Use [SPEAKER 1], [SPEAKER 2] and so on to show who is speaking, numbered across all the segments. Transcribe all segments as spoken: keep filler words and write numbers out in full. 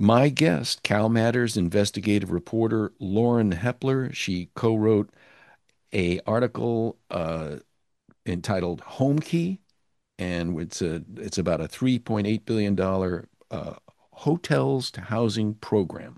[SPEAKER 1] My guest, Cal Matters investigative reporter Lauren Hepler, she co-wrote a article uh, entitled Home Key, and it's a it's about a three point eight billion dollar uh, hotels to housing program.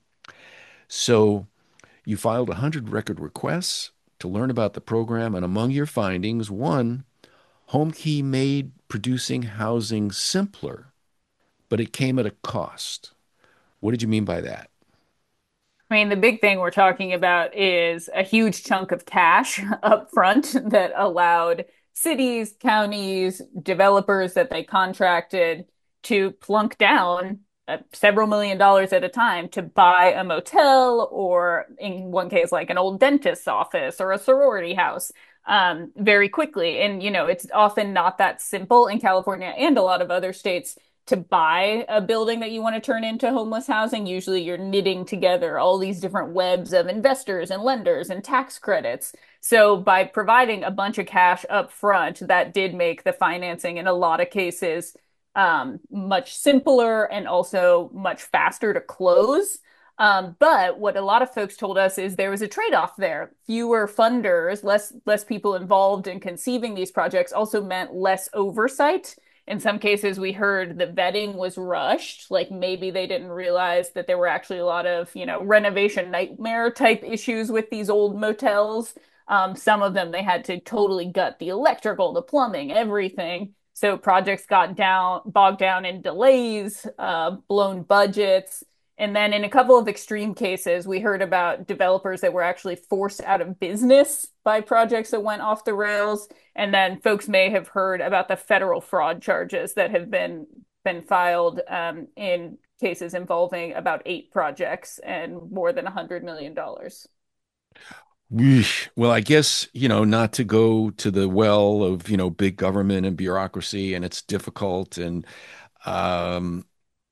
[SPEAKER 1] So you filed one hundred record requests to learn about the program, and among your findings, one, HomeKey made producing housing simpler, but it came at a cost. What did you mean by that?
[SPEAKER 2] I mean, the big thing we're talking about is a huge chunk of cash up front that allowed cities, counties, developers that they contracted to plunk down uh, several million dollars at a time to buy a motel or, in one case, like an old dentist's office or a sorority house um, very quickly. And, you know, it's often not that simple in California and a lot of other states to buy a building that you want to turn into homeless housing. Usually you're knitting together all these different webs of investors and lenders and tax credits. So by providing a bunch of cash up front, that did make the financing in a lot of cases um, much simpler and also much faster to close. Um, but what a lot of folks told us is there was a trade-off there. Fewer funders, less less people involved in conceiving these projects also meant less oversight. In some cases, we heard the vetting was rushed. Like maybe they didn't realize that there were actually a lot of, you know, renovation nightmare type issues with these old motels. Um, some of them they had to totally gut the electrical, the plumbing, everything. So projects got down, bogged down in delays, uh, blown budgets. And then in a couple of extreme cases, we heard about developers that were actually forced out of business by projects that went off the rails. And then folks may have heard about the federal fraud charges that have been been filed um, in cases involving about eight projects and more than one hundred million dollars.
[SPEAKER 1] Weesh. Well, I guess, you know, not to go to the well of, you know, big government and bureaucracy, and it's difficult. And um,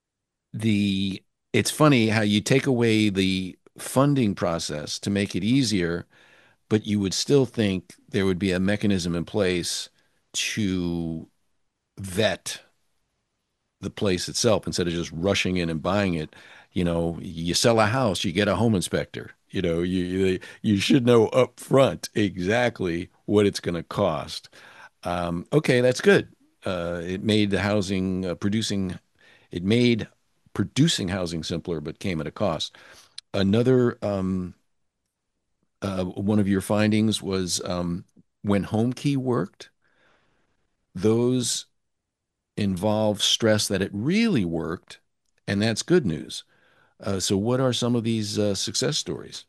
[SPEAKER 1] the it's funny how you take away the funding process to make it easier, but you would still think there would be a mechanism in place to vet the place itself instead of just rushing in and buying it. You know, you sell a house, you get a home inspector. You know, you you, you should know up front exactly what it's going to cost. Um, okay, that's good. Uh, it made the housing uh, producing, it made producing housing simpler, but came at a cost. Another um, uh, one of your findings was um, when HomeKey worked, those involve stress that it really worked, and that's good news. Uh, so, what are some of these uh, success stories?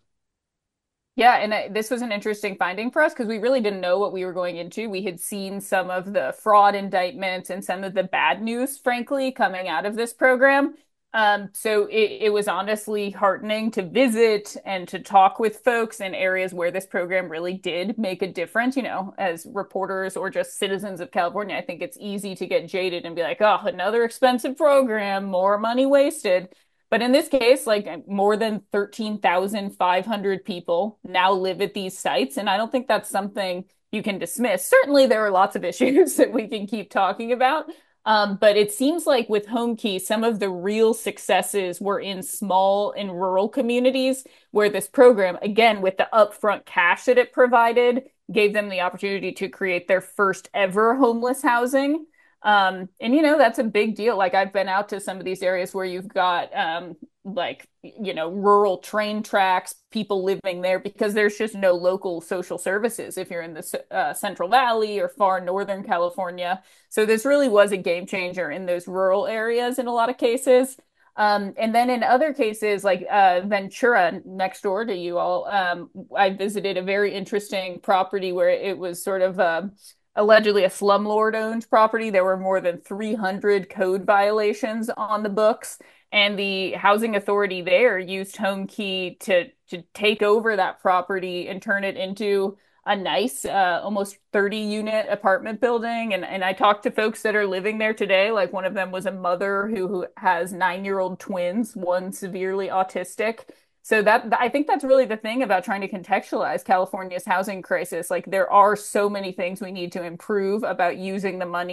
[SPEAKER 2] Yeah, and I, this was an interesting finding for us because we really didn't know what we were going into. We had seen some of the fraud indictments and some of the bad news, frankly, coming out of this program. Um, so it, it was honestly heartening to visit and to talk with folks in areas where this program really did make a difference. You know, as reporters or just citizens of California, I think it's easy to get jaded and be like, oh, another expensive program, more money wasted. But in this case, like more than thirteen thousand five hundred people now live at these sites. And I don't think that's something you can dismiss. Certainly, there are lots of issues that we can keep talking about. Um, but it seems like with HomeKey, some of the real successes were in small and rural communities where this program, again, with the upfront cash that it provided, gave them the opportunity to create their first ever homeless housing. Um, and you know, that's a big deal. Like I've been out to some of these areas where you've got um like you know, rural train tracks, people living there because there's just no local social services if you're in the uh, Central Valley or far northern California. So this really was a game changer in those rural areas in a lot of cases. Um, and then in other cases, like uh, Ventura next door to you all, um, I visited a very interesting property where it was sort of a allegedly a slumlord owned property. There were more than three hundred code violations on the books. And the housing authority there used HomeKey to to take over that property and turn it into a nice, uh, almost thirty unit apartment building. And and I talked to folks that are living there today. Like one of them was a mother who, who has nine year old twins, one severely autistic. So that I think that's really the thing about trying to contextualize California's housing crisis. Like there are so many things we need to improve about using the money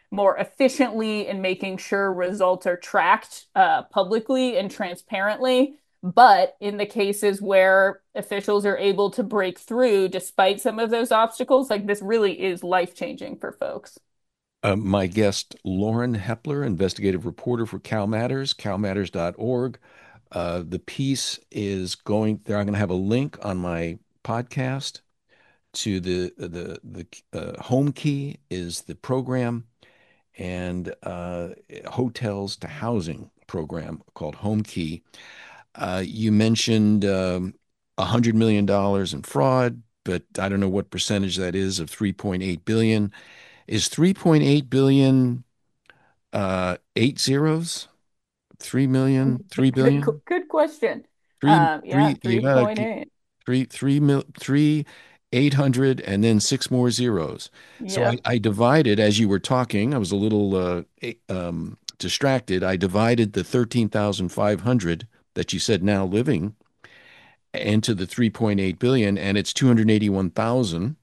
[SPEAKER 2] more efficiently in making sure results are tracked uh, publicly and transparently. But in the cases where officials are able to break through despite some of those obstacles, like this really is life changing for folks.
[SPEAKER 1] Uh, my guest, Lauren Hepler, investigative reporter for Cal Matters, cal matters dot org. Uh, the piece is going there. I'm going to have a link on my podcast to the the the uh, Home Key is the program, and uh, hotels to housing program called Home Key. Uh, you mentioned um, one hundred million dollars in fraud, but I don't know what percentage that is of three point eight billion. Is three point eight billion uh, eight zeros? Three million, three
[SPEAKER 2] Good,
[SPEAKER 1] billion,
[SPEAKER 2] good question.
[SPEAKER 1] three,
[SPEAKER 2] Um, yeah,
[SPEAKER 1] three, you gotta keep
[SPEAKER 2] three point eight.
[SPEAKER 1] three, three mil, three, eight hundred, and then six more zeros. So I,
[SPEAKER 2] Yep.
[SPEAKER 1] I divided as you were talking. I was a little uh, eh, um, distracted. I divided the thirteen thousand five hundred that you said now living into the three point eight billion, and it's two hundred eighty-one thousand,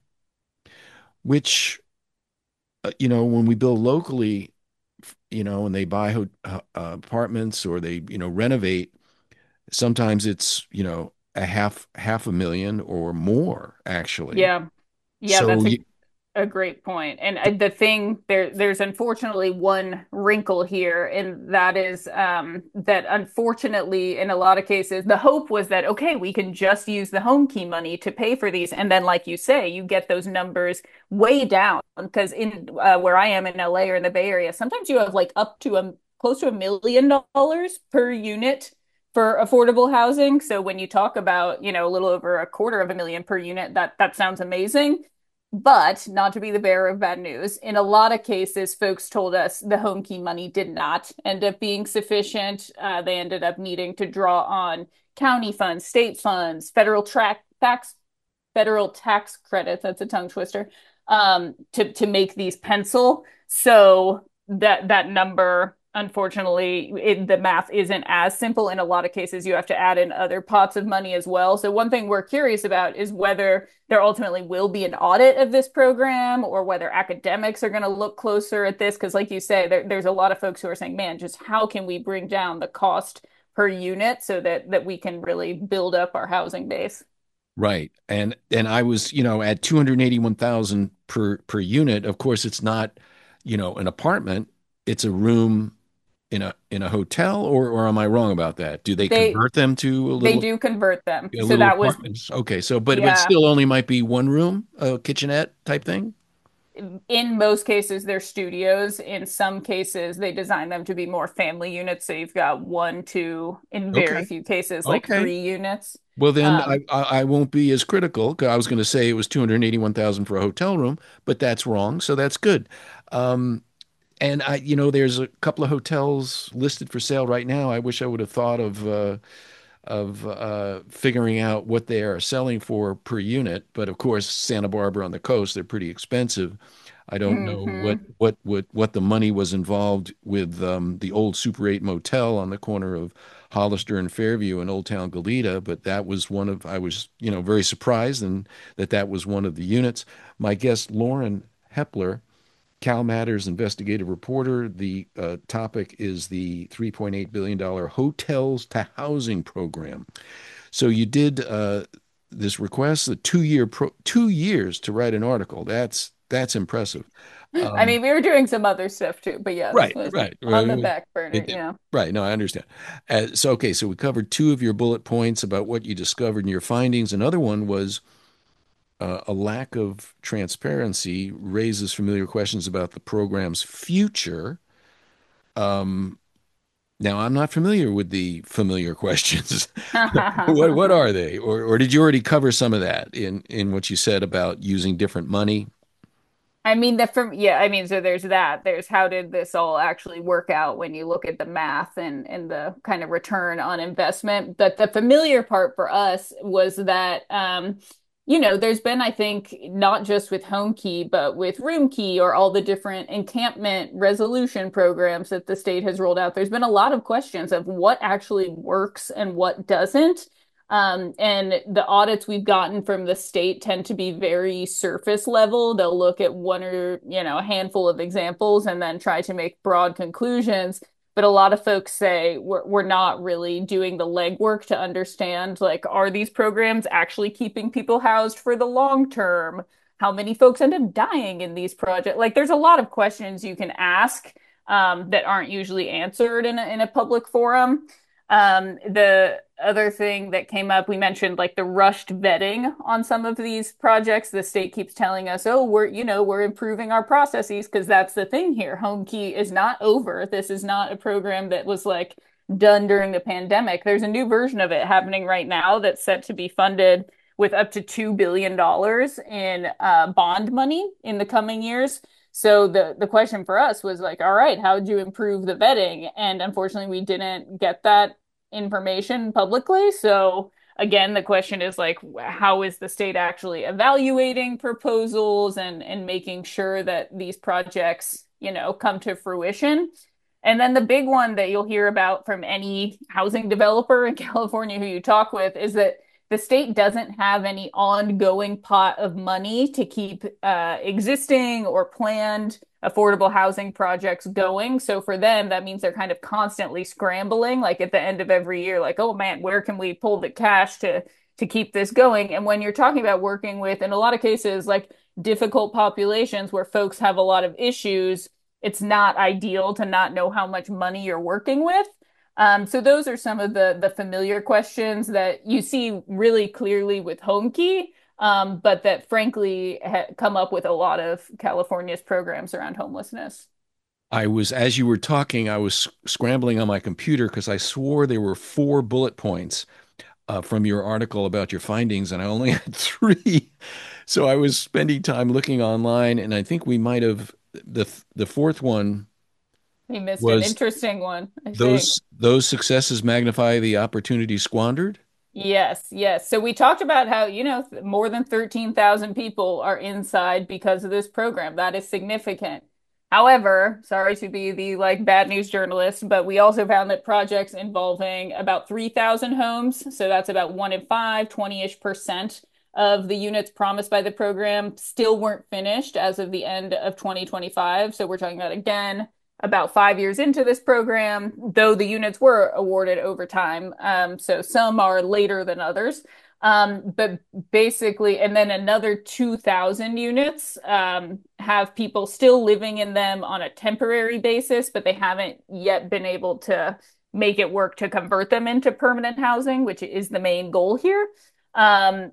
[SPEAKER 1] which, uh, you know, when we build locally, you know, and they buy ho- uh, apartments or they, you know, renovate, sometimes it's, you know, a half half a million or more actually.
[SPEAKER 2] Yeah. Yeah,
[SPEAKER 1] So
[SPEAKER 2] that's
[SPEAKER 1] you,
[SPEAKER 2] a a great point. And uh, the thing there there's unfortunately one wrinkle here, and that is um that unfortunately in a lot of cases the hope was that okay, we can just use the home key money to pay for these, and then like you say, you get those numbers way down because in uh, where I am in L A or in the Bay Area, sometimes you have like up to a close to a million dollars per unit for affordable housing. So when you talk about, you know, a little over a quarter of a million per unit, that that sounds amazing. But not to be the bearer of bad news, in a lot of cases, folks told us the home key money did not end up being sufficient. Uh, they ended up needing to draw on county funds, state funds, federal track tax, federal tax credits. That's a tongue twister. Um, to to make these pencil. So that that number, unfortunately, it, the math isn't as simple. In a lot of cases, you have to add in other pots of money as well. So one thing we're curious about is whether there ultimately will be an audit of this program or whether academics are going to look closer at this. Because, like you say, there, there's a lot of folks who are saying, man, just how can we bring down the cost per unit so that that we can really build up our housing base?
[SPEAKER 1] right. And and I was, you know, at two hundred eighty-one thousand per per unit. Of course, it's not, you know, an apartment. It's a room in a in a hotel, or or am I wrong about that? Do they
[SPEAKER 2] They
[SPEAKER 1] convert them to a
[SPEAKER 2] they
[SPEAKER 1] little
[SPEAKER 2] do convert them.
[SPEAKER 1] a
[SPEAKER 2] So
[SPEAKER 1] little
[SPEAKER 2] that was,
[SPEAKER 1] apartments? Okay, so but but it
[SPEAKER 2] yeah,
[SPEAKER 1] still only might be one room, a kitchenette type thing.
[SPEAKER 2] in most cases, they're studios. In some cases, they design them to be more family units. So you've got one, two, in very
[SPEAKER 1] Okay.
[SPEAKER 2] few cases, like
[SPEAKER 1] Okay.
[SPEAKER 2] three units.
[SPEAKER 1] Well, then I,
[SPEAKER 2] Um,
[SPEAKER 1] I, I won't be as critical 'cause I was going to say it was two hundred eighty-one thousand for a hotel room, but that's wrong. So that's good. Um, and I, you know, there's a couple of hotels listed for sale right now. I wish I would have thought of uh, of uh, figuring out what they are selling for per unit. But of course, Santa Barbara on the coast, they're pretty expensive. I don't know what
[SPEAKER 2] mhm.
[SPEAKER 1] what what what the money was involved with um, the old Super eight motel on the corner of Hollister and Fairview in Old Town Goleta, but that was one of I was you know very surprised and that that was one of the units. My guest Lauren Hepler, Cal Matters investigative reporter. The uh, topic is the three point eight billion dollar hotels to housing program. So you did uh, this request, a two year pro two years to write an article. That's that's impressive.
[SPEAKER 2] I
[SPEAKER 1] Um,
[SPEAKER 2] mean, we were doing some other stuff too, but yeah, this
[SPEAKER 1] right,
[SPEAKER 2] was
[SPEAKER 1] right.
[SPEAKER 2] on the
[SPEAKER 1] Right.
[SPEAKER 2] back burner,
[SPEAKER 1] It-
[SPEAKER 2] you
[SPEAKER 1] it-
[SPEAKER 2] know.
[SPEAKER 1] right. No, I understand. Uh, so, okay, so we covered two of your bullet points about what you discovered in your findings. Another one was uh, a lack of transparency raises familiar questions about the program's future. Um, Now, I'm not familiar with the familiar questions. What what are they? Or or did you already cover some of that in in what you said about using different money?
[SPEAKER 2] I mean, the from yeah, I mean, so there's that. There's how did this all actually work out when you look at the math and and the kind of return on investment. But the familiar part for us was that um, you know, there's been, I think, not just with Home Key, but with Room Key or all the different encampment resolution programs that the state has rolled out. There's been a lot of questions of what actually works and what doesn't. Um, and the audits we've gotten from the state tend to be very surface level. They'll look at one or, you know, a handful of examples and then try to make broad conclusions. But a lot of folks say we're, we're not really doing the legwork to understand, like, are these programs actually keeping people housed for the long term? How many folks end up dying in these projects? Like, there's a lot of questions you can ask um, that aren't usually answered in a, in a public forum. Um, the other thing that came up, we mentioned like the rushed vetting on some of these projects. The state keeps telling us, oh, we're, you know, we're improving our processes because that's the thing here. Home Key is not over. This is not a program that was like done during the pandemic. There's a new version of it happening right now that's set to be funded with up to two billion dollars in uh, bond money in the coming years. So the the question for us was like, all right, how would you improve the vetting? And unfortunately, we didn't get that information publicly. So again, the question is like, how is the state actually evaluating proposals and and making sure that these projects, you know, come to fruition? And then the big one that you'll hear about from any housing developer in California who you talk with is that the state doesn't have any ongoing pot of money to keep uh, existing or planned affordable housing projects going. So for them, that means they're kind of constantly scrambling, like at the end of every year, like, oh man, where can we pull the cash to to keep this going? And when you're talking about working with, in a lot of cases, like difficult populations where folks have a lot of issues, it's not ideal to not know how much money you're working with. Um, so those are some of the the familiar questions that you see really clearly with HomeKey, um, but that frankly ha come up with a lot of California's programs around homelessness.
[SPEAKER 1] I was, as you were talking, I was scrambling on my computer because I swore there were four bullet points uh, from your article about your findings, and I only had three. So I was spending time looking online, and I think we might have the the fourth one
[SPEAKER 2] You missed an
[SPEAKER 1] was
[SPEAKER 2] interesting one, I think.
[SPEAKER 1] those those successes magnify the opportunity squandered.
[SPEAKER 2] Yes, yes. So we talked about how, you know, th- more than thirteen thousand people are inside because of this program. That is significant. However, sorry to be the like bad news journalist, but we also found that projects involving about three thousand homes, so that's about one in five, twenty-ish percent of the units promised by the program still weren't finished as of the end of twenty twenty-five. So we're talking about again about five years into this program, though the units were awarded over time. Um, so some are later than others. Um, but basically, and then another two thousand units um, have people still living in them on a temporary basis, but they haven't yet been able to make it work to convert them into permanent housing, which is the main goal here. Um,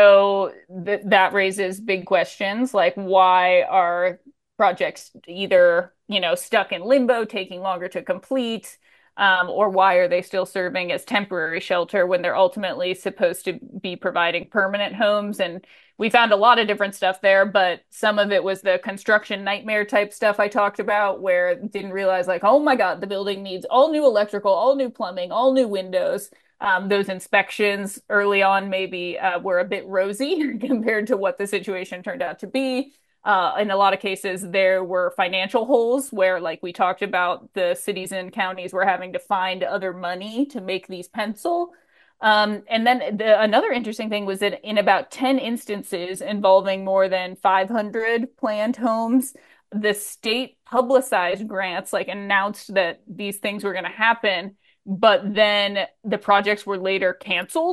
[SPEAKER 2] so th that raises big questions like why are projects either, you know, stuck in limbo, taking longer to complete, um, or why are they still serving as temporary shelter when they're ultimately supposed to be providing permanent homes? And we found a lot of different stuff there, but some of it was the construction nightmare type stuff I talked about, where didn't realize like, oh my God, the building needs all new electrical, all new plumbing, all new windows. Um, those inspections early on maybe uh, were a bit rosy compared to what the situation turned out to be. Uh, in a lot of cases, there were financial holes where, like we talked about, the cities and counties were having to find other money to make these pencil. Um, and then the, another interesting thing was that in about ten instances involving more than five hundred planned homes, the state publicized grants, like announced that these things were going to happen, but then the projects were later canceled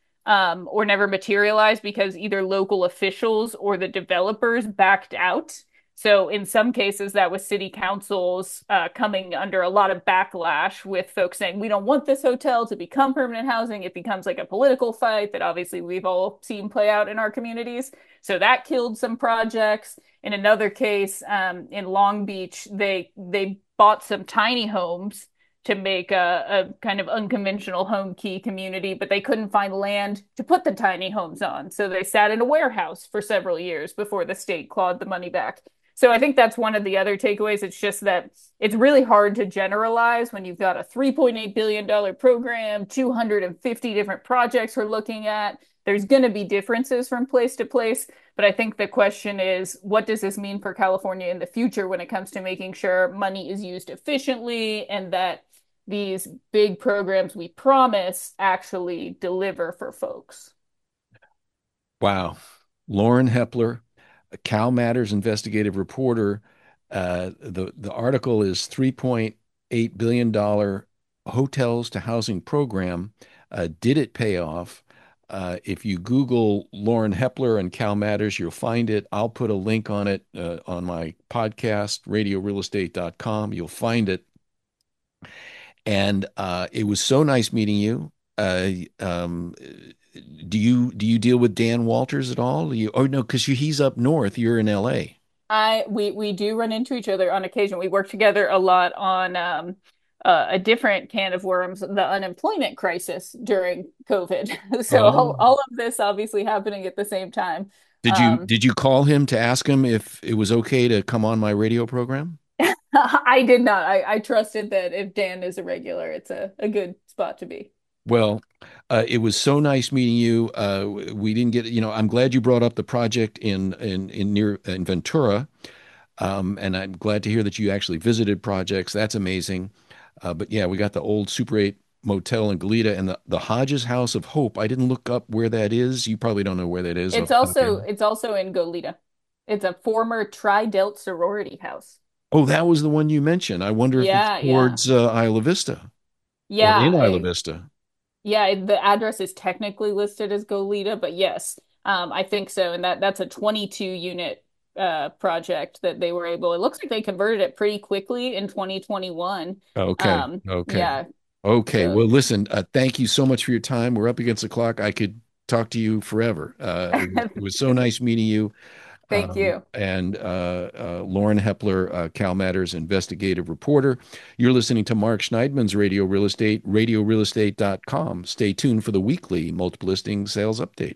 [SPEAKER 2] um, or never materialized because either local officials or the developers backed out. So in some cases, that was city councils uh, coming under a lot of backlash with folks saying, we don't want this hotel to become permanent housing. It becomes like a political fight that obviously we've all seen play out in our communities. So that killed some projects. In another case, um, in Long Beach, they they bought some tiny homes to make a, a kind of unconventional home key community, but they couldn't find land to put the tiny homes on. So they sat in a warehouse for several years before the state clawed the money back. So I think that's one of the other takeaways. It's just that it's really hard to generalize when you've got a three point eight billion dollars program, two hundred fifty different projects we're looking at. There's going to be differences from place to place. But I think the question is, what does this mean for California in the future when it comes to making sure money is used efficiently and that these big programs we promise actually deliver for folks.
[SPEAKER 1] Wow. Lauren Hepler, a Cal Matters investigative reporter. Uh, the, the article is three point eight billion dollars hotels to housing program. Uh, did it pay off? Uh, if you Google Lauren Hepler and Cal Matters, you'll find it. I'll put a link on it uh, on my podcast, radio real estate dot com. You'll find it. And uh, it was so nice meeting you. Uh, um, do you do you deal with Dan Walters at all? You, oh no, because he's up north. You're in L A.
[SPEAKER 2] I we we do run into each other on occasion. We work together a lot on um, uh, a different can of worms, the unemployment crisis during COVID. So all,
[SPEAKER 1] Oh.
[SPEAKER 2] all of this obviously happening at the same time.
[SPEAKER 1] Did you
[SPEAKER 2] Um,
[SPEAKER 1] did you call him to ask him if it was okay to come on my radio program?
[SPEAKER 2] I did not. I, I trusted that if Dan is a regular, it's a, a good spot to be.
[SPEAKER 1] Well, uh, it was so nice meeting you. Uh, we didn't get, you know, I'm glad you brought up the project in in in near in Ventura. Um, and I'm glad to hear that you actually visited projects. That's amazing. Uh, but yeah, we got the old Super eight motel in Goleta and the, the Hodges House of Hope. I didn't look up where that is. You probably don't know where that is off
[SPEAKER 2] It's
[SPEAKER 1] the top of your
[SPEAKER 2] also
[SPEAKER 1] head.
[SPEAKER 2] it's also in Goleta. It's a former Tri-Delt sorority house.
[SPEAKER 1] Oh, that was the one you mentioned. I wonder if it's
[SPEAKER 2] Yeah, yeah.
[SPEAKER 1] towards uh, Isla Vista or
[SPEAKER 2] Yeah,
[SPEAKER 1] in Isla
[SPEAKER 2] I,
[SPEAKER 1] Vista.
[SPEAKER 2] yeah, the address is technically listed as Goleta, but yes, um, I think so. And that that's a twenty-two unit uh project that they were able. It looks like they converted it pretty quickly in twenty twenty-one.
[SPEAKER 1] Okay.
[SPEAKER 2] Um,
[SPEAKER 1] Okay.
[SPEAKER 2] yeah.
[SPEAKER 1] Okay.
[SPEAKER 2] So
[SPEAKER 1] Well, listen, uh, thank you so much for your time. We're up against the clock. I could talk to you forever. Uh, it was, it was so nice meeting you.
[SPEAKER 2] thank
[SPEAKER 1] Um,
[SPEAKER 2] you.
[SPEAKER 1] and uh, uh, Lauren Hepler, uh, Cal Matters investigative reporter. You're listening to Mark Schneidman's Radio Real Estate, radio real estate dot com. Stay tuned for the weekly multiple listing sales update.